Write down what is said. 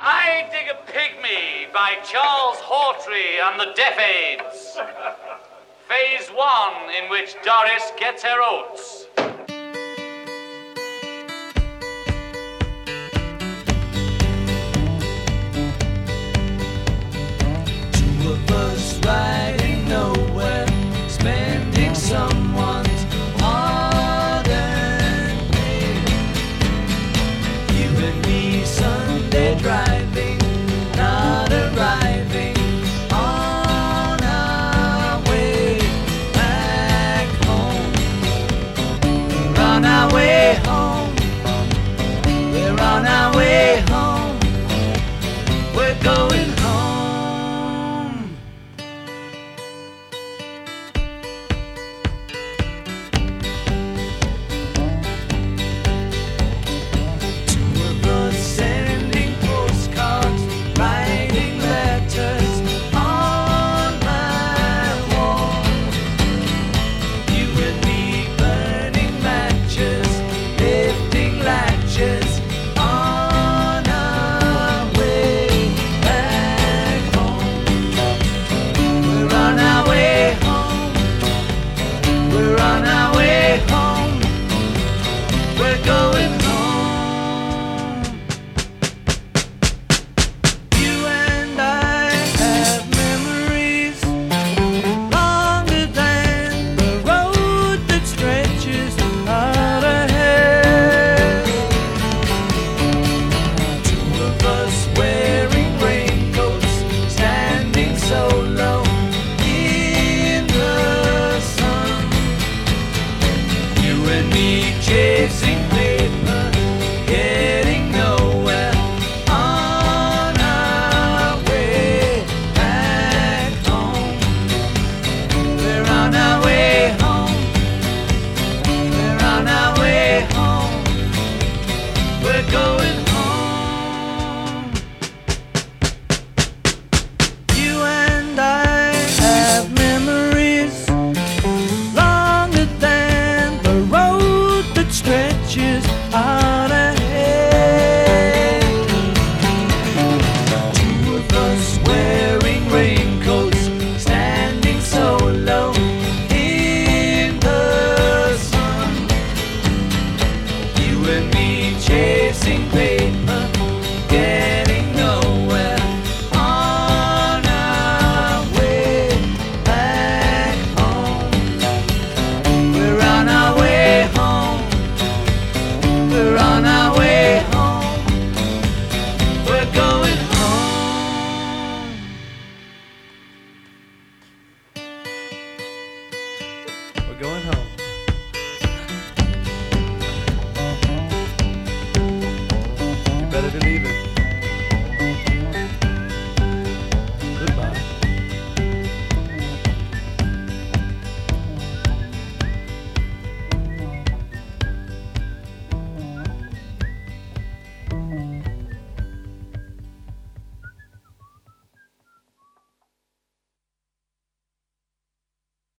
I Dig a Pygmy by Charles Hawtrey and the Deaf Aids. Phase 1, in which Doris gets her oats. Two of us riding nowhere, spending someone's hard-earned pay. You and me Sunday driving, not arriving on our way back home. We're on our way home. We're on our way home. We're going home. Sending postcards, writing letters on my wall. You and me burning matches, lifting latches on our way back home. We're on our way home. We're on our way home. We're going home. Chasing paper, getting nowhere on our way back home. We're on our way home. We're on our way home. We're going home. You and I have memories longer than the road that stretches out ahead. Two of us wearing raincoats, standing so low in the sun. You and me chasing paper, getting nowhere on our way back home. We're on our way home. We're on our way home. We're going home. We're going home.